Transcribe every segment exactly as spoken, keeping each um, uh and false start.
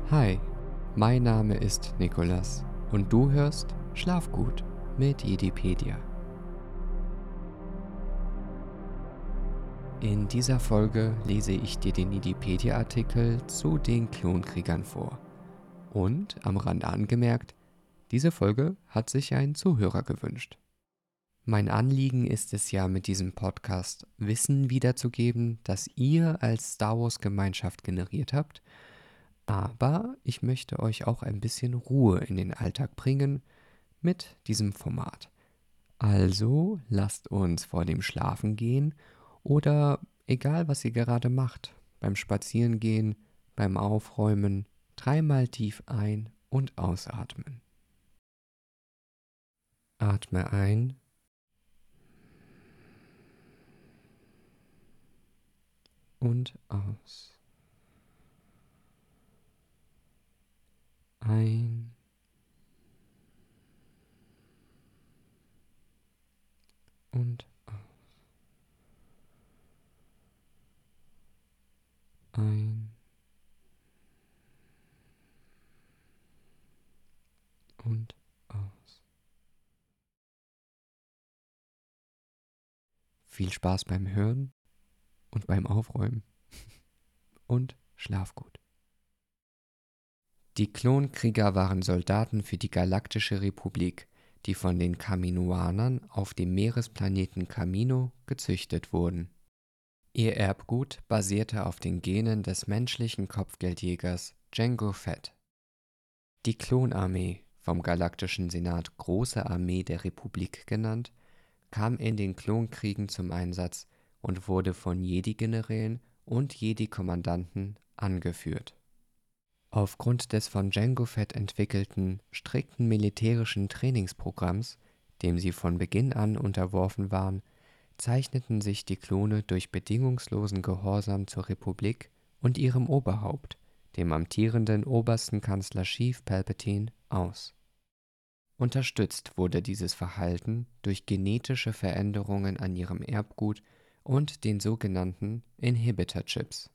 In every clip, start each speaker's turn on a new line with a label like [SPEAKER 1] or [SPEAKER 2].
[SPEAKER 1] Hi, mein Name ist Nikolas und du hörst Schlafgut mit Jedipedia. In dieser Folge lese ich dir den Jedipedia-Artikel zu den Klonkriegern vor. Und, am Rande angemerkt, diese Folge hat sich ein Zuhörer gewünscht. Mein Anliegen ist es ja, mit diesem Podcast Wissen wiederzugeben, das ihr als Star Wars Gemeinschaft generiert habt. Aber ich möchte euch auch ein bisschen Ruhe in den Alltag bringen mit diesem Format. Also lasst uns vor dem Schlafengehen oder egal was ihr gerade macht, beim Spazierengehen, beim Aufräumen, dreimal tief ein- und ausatmen. Atme ein und aus. Ein und aus. Ein und aus. Viel Spaß beim Hören und beim Aufräumen und schlaf gut. Die Klonkrieger waren Soldaten für die Galaktische Republik, die von den Kaminoanern auf dem Meeresplaneten Kamino gezüchtet wurden. Ihr Erbgut basierte auf den Genen des menschlichen Kopfgeldjägers Jango Fett. Die Klonarmee, vom Galaktischen Senat Große Armee der Republik genannt, kam in den Klonkriegen zum Einsatz und wurde von Jedi-Generälen und Jedi-Kommandanten angeführt. Aufgrund des von Jango Fett entwickelten, strikten militärischen Trainingsprogramms, dem sie von Beginn an unterworfen waren, zeichneten sich die Klone durch bedingungslosen Gehorsam zur Republik und ihrem Oberhaupt, dem amtierenden obersten Kanzler Sheev Palpatine, aus. Unterstützt wurde dieses Verhalten durch genetische Veränderungen an ihrem Erbgut und den sogenannten Inhibitor-Chips.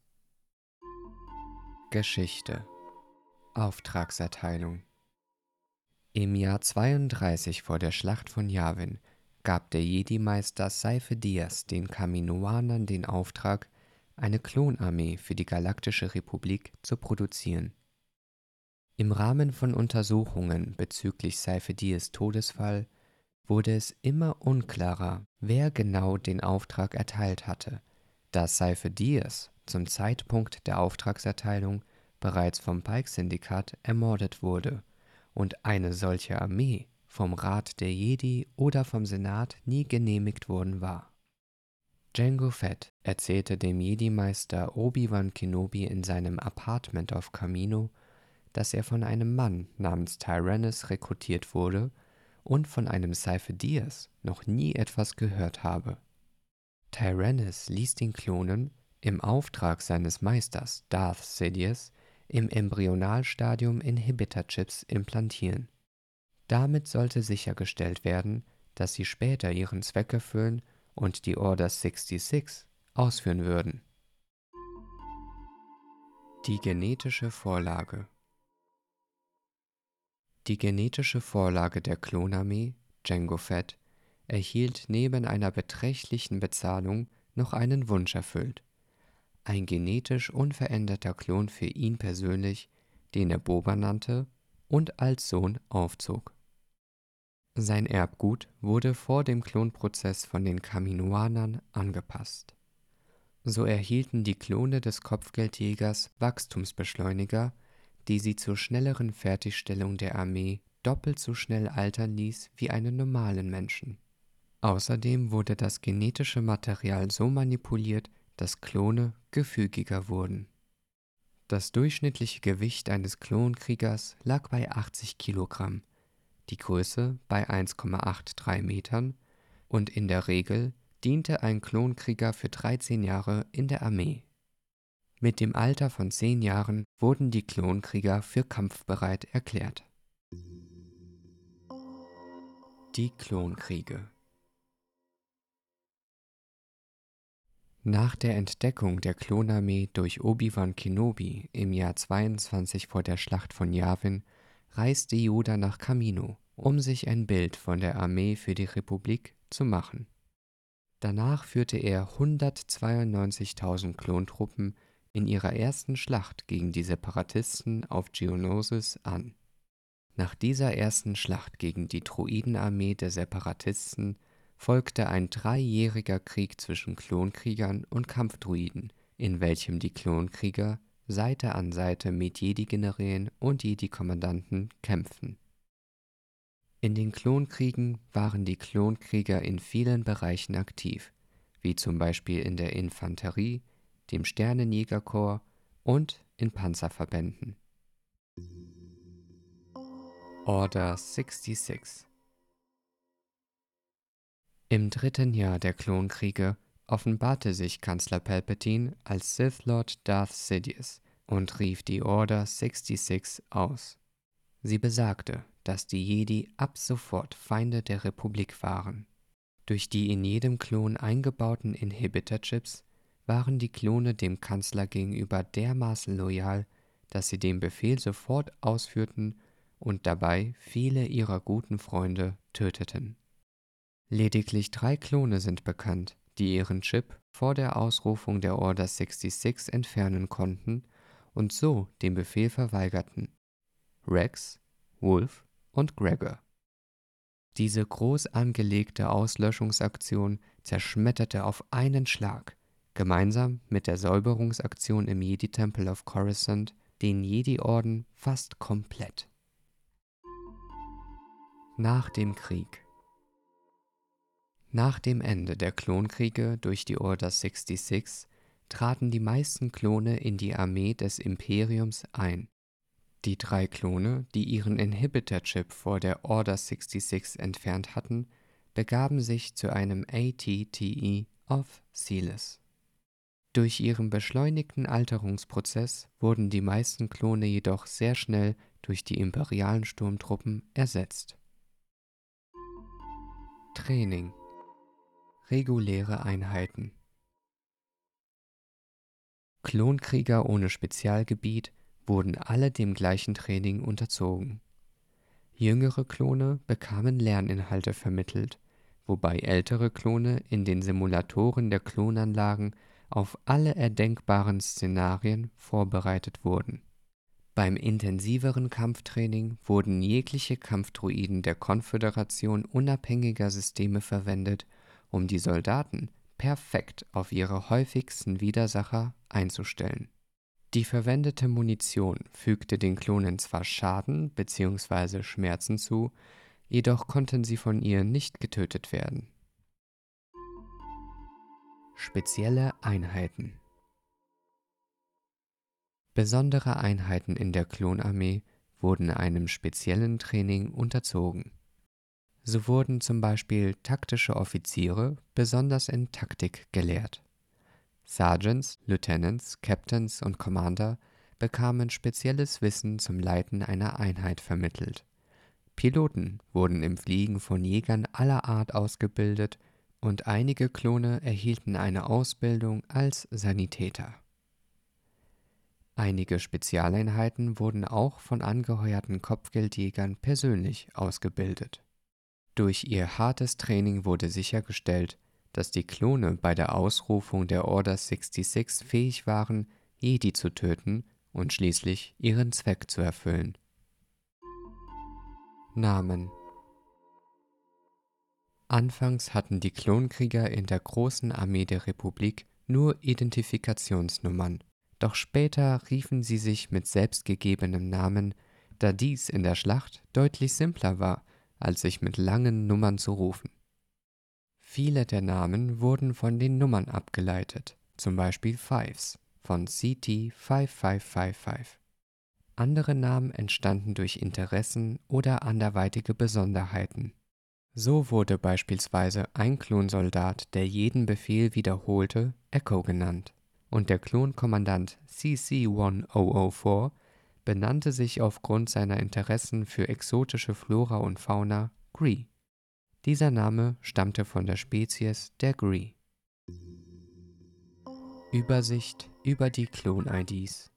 [SPEAKER 1] Geschichte. Auftragserteilung. Im Jahr zweiunddreißig vor der Schlacht von Yavin gab der Jedi-Meister Seife Diaz den Kaminoanern den Auftrag, eine Klonarmee für die Galaktische Republik zu produzieren. Im Rahmen von Untersuchungen bezüglich Seife Diaz' Todesfall wurde es immer unklarer, wer genau den Auftrag erteilt hatte, da Seife Diaz zum Zeitpunkt der Auftragserteilung bereits vom Pike-Syndikat ermordet wurde und eine solche Armee vom Rat der Jedi oder vom Senat nie genehmigt worden war. Jango Fett erzählte dem Jedi-Meister Obi-Wan Kenobi in seinem Apartment auf Kamino, dass er von einem Mann namens Tyrannus rekrutiert wurde und von einem Seife Diaz noch nie etwas gehört habe. Tyrannus ließ den Klonen im Auftrag seines Meisters Darth Sidious im Embryonalstadium Inhibitor-Chips implantieren. Damit sollte sichergestellt werden, dass sie später ihren Zweck erfüllen und die Order sechsundsechzig ausführen würden. Die genetische Vorlage. Die genetische Vorlage der Klonarmee, Jango Fett, erhielt neben einer beträchtlichen Bezahlung noch einen Wunsch erfüllt: ein genetisch unveränderter Klon für ihn persönlich, den er Boba nannte und als Sohn aufzog. Sein Erbgut wurde vor dem Klonprozess von den Kaminoanern angepasst. So erhielten die Klone des Kopfgeldjägers Wachstumsbeschleuniger, die sie zur schnelleren Fertigstellung der Armee doppelt so schnell altern ließ wie einen normalen Menschen. Außerdem wurde das genetische Material so manipuliert, dass Klone gefügiger wurden. Das durchschnittliche Gewicht eines Klonkriegers lag bei achtzig Kilogramm, die Größe bei eins Komma dreiundachtzig Metern und in der Regel diente ein Klonkrieger für dreizehn Jahre in der Armee. Mit dem Alter von zehn Jahren wurden die Klonkrieger für kampfbereit erklärt. Die Klonkriege. Nach der Entdeckung der Klonarmee durch Obi-Wan Kenobi im Jahr zweiundzwanzig vor der Schlacht von Yavin reiste Yoda nach Kamino, um sich ein Bild von der Armee für die Republik zu machen. Danach führte er hundertzweiundneunzigtausend Klontruppen in ihrer ersten Schlacht gegen die Separatisten auf Geonosis an. Nach dieser ersten Schlacht gegen die Droidenarmee der Separatisten folgte ein dreijähriger Krieg zwischen Klonkriegern und Kampfdruiden, in welchem die Klonkrieger Seite an Seite mit Jedi-Generälen und Jedi-Kommandanten kämpften. In den Klonkriegen waren die Klonkrieger in vielen Bereichen aktiv, wie zum Beispiel in der Infanterie, dem Sternenjägerkorps und in Panzerverbänden. Order sechsundsechzig. Im dritten Jahr der Klonkriege offenbarte sich Kanzler Palpatine als Sith Lord Darth Sidious und rief die Order sechsundsechzig aus. Sie besagte, dass die Jedi ab sofort Feinde der Republik waren. Durch die in jedem Klon eingebauten Inhibitor-Chips waren die Klone dem Kanzler gegenüber dermaßen loyal, dass sie den Befehl sofort ausführten und dabei viele ihrer guten Freunde töteten. Lediglich drei Klone sind bekannt, die ihren Chip vor der Ausrufung der Order sechsundsechzig entfernen konnten und so den Befehl verweigerten: Rex, Wolf und Gregor. Diese groß angelegte Auslöschungsaktion zerschmetterte auf einen Schlag, gemeinsam mit der Säuberungsaktion im Jedi-Tempel auf Coruscant, den Jedi-Orden fast komplett. Nach dem Krieg. Nach dem Ende der Klonkriege durch die Order sechsundsechzig traten die meisten Klone in die Armee des Imperiums ein. Die drei Klone, die ihren Inhibitor-Chip vor der Order sechsundsechzig entfernt hatten, begaben sich zu einem A T T E auf Seelis. Durch ihren beschleunigten Alterungsprozess wurden die meisten Klone jedoch sehr schnell durch die imperialen Sturmtruppen ersetzt. Training. Reguläre Einheiten. Klonkrieger ohne Spezialgebiet wurden alle dem gleichen Training unterzogen. Jüngere Klone bekamen Lerninhalte vermittelt, wobei ältere Klone in den Simulatoren der Klonanlagen auf alle erdenkbaren Szenarien vorbereitet wurden. Beim intensiveren Kampftraining wurden jegliche Kampfdruiden der Konföderation unabhängiger Systeme verwendet, um die Soldaten perfekt auf ihre häufigsten Widersacher einzustellen. Die verwendete Munition fügte den Klonen zwar Schaden bzw. Schmerzen zu, jedoch konnten sie von ihr nicht getötet werden. Spezielle Einheiten. Besondere Einheiten in der Klonarmee wurden einem speziellen Training unterzogen. So wurden zum Beispiel taktische Offiziere besonders in Taktik gelehrt. Sergeants, Lieutenants, Captains und Commander bekamen spezielles Wissen zum Leiten einer Einheit vermittelt. Piloten wurden im Fliegen von Jägern aller Art ausgebildet und einige Klone erhielten eine Ausbildung als Sanitäter. Einige Spezialeinheiten wurden auch von angeheuerten Kopfgeldjägern persönlich ausgebildet. Durch ihr hartes Training wurde sichergestellt, dass die Klone bei der Ausrufung der Order sechsundsechzig fähig waren, Jedi zu töten und schließlich ihren Zweck zu erfüllen. Namen. Anfangs hatten die Klonkrieger in der großen Armee der Republik nur Identifikationsnummern, doch später riefen sie sich mit selbstgegebenem Namen, da dies in der Schlacht deutlich simpler war, als sich mit langen Nummern zu rufen. Viele der Namen wurden von den Nummern abgeleitet, zum Beispiel Fives von C T fünf fünf fünf fünf. Andere Namen entstanden durch Interessen oder anderweitige Besonderheiten. So wurde beispielsweise ein Klonsoldat, der jeden Befehl wiederholte, Echo genannt, und der Klonkommandant C C tausendvier benannte sich aufgrund seiner Interessen für exotische Flora und Fauna Gree. Dieser Name stammte von der Spezies der Gree. Übersicht über die Klon-I Ds.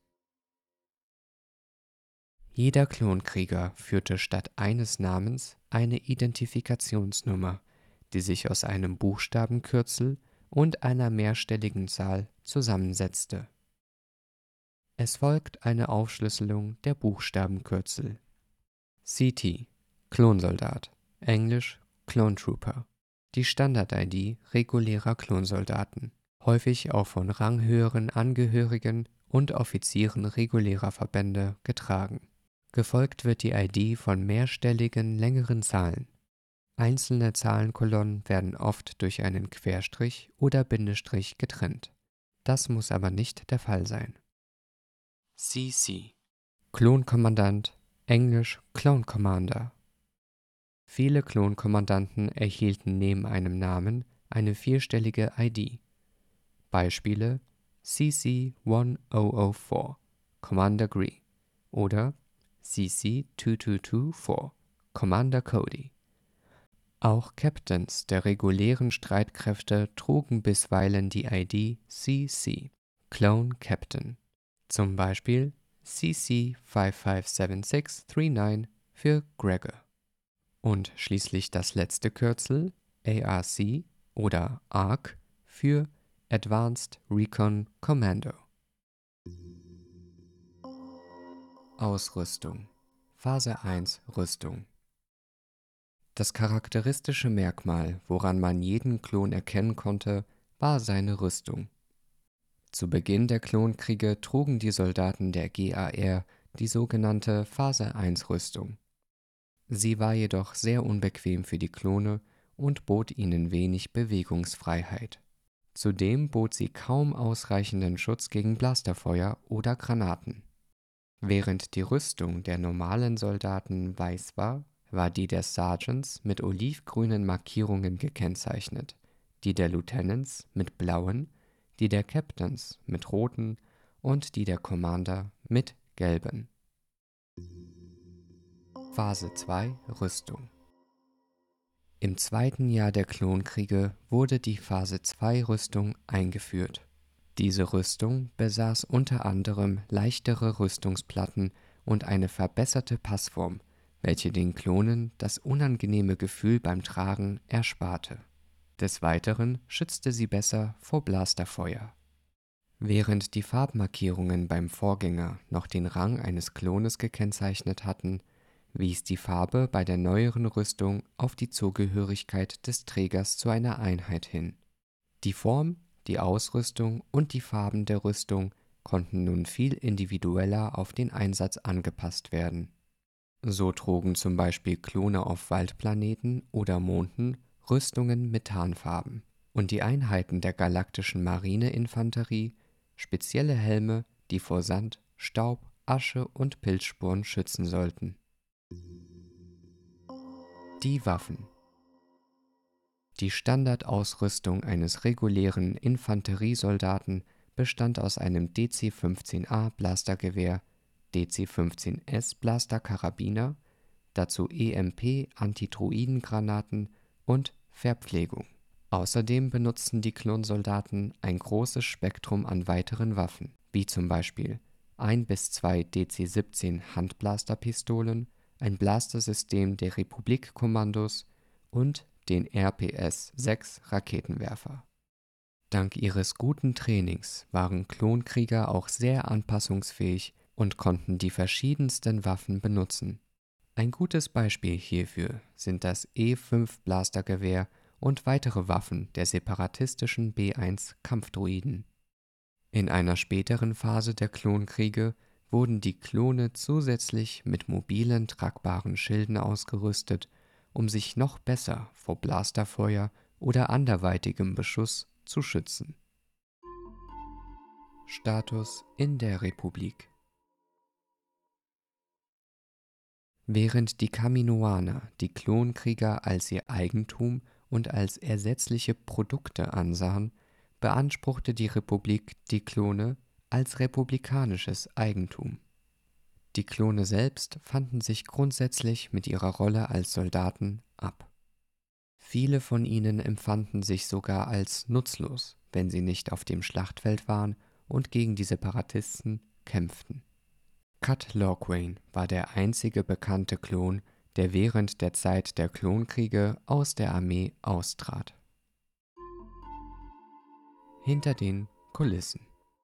[SPEAKER 1] Jeder Klonkrieger führte statt eines Namens eine Identifikationsnummer, die sich aus einem Buchstabenkürzel und einer mehrstelligen Zahl zusammensetzte. Es folgt eine Aufschlüsselung der Buchstabenkürzel. C T – Klonsoldat, englisch Clone Trooper. Die Standard-I D regulärer Klonsoldaten, häufig auch von ranghöheren Angehörigen und Offizieren regulärer Verbände getragen. Gefolgt wird die I D von mehrstelligen längeren Zahlen. Einzelne Zahlenkolonnen werden oft durch einen Querstrich oder Bindestrich getrennt. Das muss aber nicht der Fall sein. C C – Klonkommandant, englisch Clone Commander. Viele Klonkommandanten erhielten neben einem Namen eine vierstellige I D. Beispiele: C C tausendvier Commander Gree oder C C zwei zwei zwei vier Commander Cody. Auch Captains der regulären Streitkräfte trugen bisweilen die I D C C Clone Captain, zum Beispiel C C fünf fünf sieben sechs drei neun für Gregor. Und schließlich das letzte Kürzel A R C oder A R C für Advanced Recon Commando. Ausrüstung. Phase eins Rüstung. Das charakteristische Merkmal, woran man jeden Klon erkennen konnte, war seine Rüstung. Zu Beginn der Klonkriege trugen die Soldaten der G A R die sogenannte Phase eins Rüstung. Sie war jedoch sehr unbequem für die Klone und bot ihnen wenig Bewegungsfreiheit. Zudem bot sie kaum ausreichenden Schutz gegen Blasterfeuer oder Granaten. Während die Rüstung der normalen Soldaten weiß war, war die der Sergeants mit olivgrünen Markierungen gekennzeichnet, die der Lieutenants mit blauen, die der Captains mit roten und die der Commander mit gelben. Phase zwei Rüstung. Im zweiten Jahr der Klonkriege wurde die Phase zwei Rüstung eingeführt. Diese Rüstung besaß unter anderem leichtere Rüstungsplatten und eine verbesserte Passform, welche den Klonen das unangenehme Gefühl beim Tragen ersparte. Des Weiteren schützte sie besser vor Blasterfeuer. Während die Farbmarkierungen beim Vorgänger noch den Rang eines Klones gekennzeichnet hatten, wies die Farbe bei der neueren Rüstung auf die Zugehörigkeit des Trägers zu einer Einheit hin. Die Form, die Ausrüstung und die Farben der Rüstung konnten nun viel individueller auf den Einsatz angepasst werden. So trugen zum Beispiel Klone auf Waldplaneten oder Monden Rüstungen mit Tarnfarben und die Einheiten der galaktischen Marineinfanterie spezielle Helme, die vor Sand, Staub, Asche und Pilzsporen schützen sollten. Die Waffen. Die Standardausrüstung eines regulären Infanteriesoldaten bestand aus einem D C fünfzehn A Blastergewehr, D C fünfzehn S Blasterkarabiner, dazu E M P-Antidroidengranaten und Verpflegung. Außerdem benutzten die Klonsoldaten ein großes Spektrum an weiteren Waffen, wie zum Beispiel ein bis zwei D C siebzehn Handblasterpistolen, ein Blastersystem der Republik-Kommandos und den R P S sechs Raketenwerfer. Dank ihres guten Trainings waren Klonkrieger auch sehr anpassungsfähig und konnten die verschiedensten Waffen benutzen. Ein gutes Beispiel hierfür sind das E fünf Blastergewehr und weitere Waffen der separatistischen B eins Kampfdroiden. In einer späteren Phase der Klonkriege wurden die Klone zusätzlich mit mobilen, tragbaren Schilden ausgerüstet, um sich noch besser vor Blasterfeuer oder anderweitigem Beschuss zu schützen. Status in der Republik. Während die Kaminoaner die Klonkrieger als ihr Eigentum und als ersetzliche Produkte ansahen, beanspruchte die Republik die Klone als republikanisches Eigentum. Die Klone selbst fanden sich grundsätzlich mit ihrer Rolle als Soldaten ab. Viele von ihnen empfanden sich sogar als nutzlos, wenn sie nicht auf dem Schlachtfeld waren und gegen die Separatisten kämpften. Cut Lawquane war der einzige bekannte Klon, der während der Zeit der Klonkriege aus der Armee austrat. Hinter den Kulissen.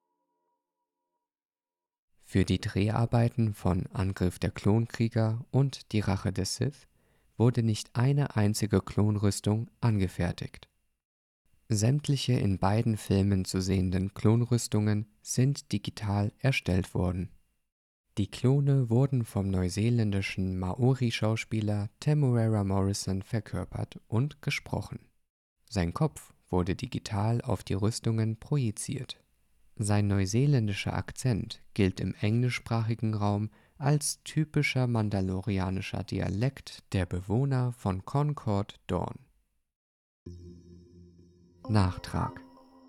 [SPEAKER 1] Für die Dreharbeiten von Angriff der Klonkrieger und die Rache des Sith wurde nicht eine einzige Klonrüstung angefertigt. Sämtliche in beiden Filmen zu sehenden Klonrüstungen sind digital erstellt worden. Die Klone wurden vom neuseeländischen Maori-Schauspieler Temuera Morrison verkörpert und gesprochen. Sein Kopf wurde digital auf die Rüstungen projiziert. Sein neuseeländischer Akzent gilt im englischsprachigen Raum als typischer mandalorianischer Dialekt der Bewohner von Concord Dawn. Nachtrag.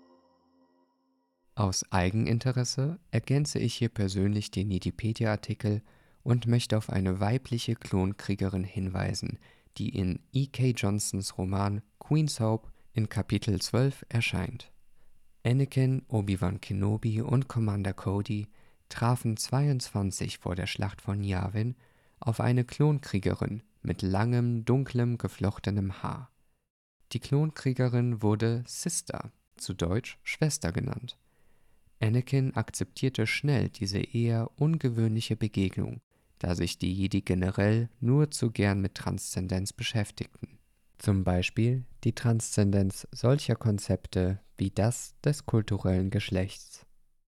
[SPEAKER 1] Aus Eigeninteresse ergänze ich hier persönlich den Wikipedia-Artikel und möchte auf eine weibliche Klonkriegerin hinweisen, die in E K Johnsons Roman Queen's Hope in Kapitel zwölf erscheint. Anakin, Obi-Wan Kenobi und Commander Cody trafen zweiundzwanzig vor der Schlacht von Yavin auf eine Klonkriegerin mit langem, dunklem, geflochtenem Haar. Die Klonkriegerin wurde Sister, zu Deutsch Schwester genannt. Anakin akzeptierte schnell diese eher ungewöhnliche Begegnung, da sich die Jedi generell nur zu gern mit Transzendenz beschäftigten. Zum Beispiel die Transzendenz solcher Konzepte wie das des kulturellen Geschlechts.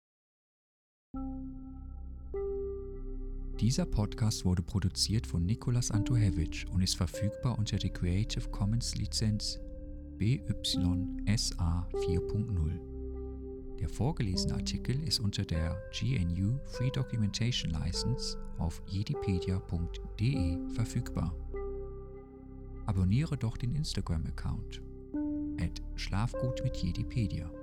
[SPEAKER 2] Dieser Podcast wurde produziert von Nicolas Antohevich und ist verfügbar unter der Creative Commons Lizenz B Y S A vier Punkt null. Der vorgelesene Artikel ist unter der G N U Free Documentation License auf jedipedia punkt de verfügbar. Abonniere doch den Instagram-Account at schlafgut mit Jedipedia.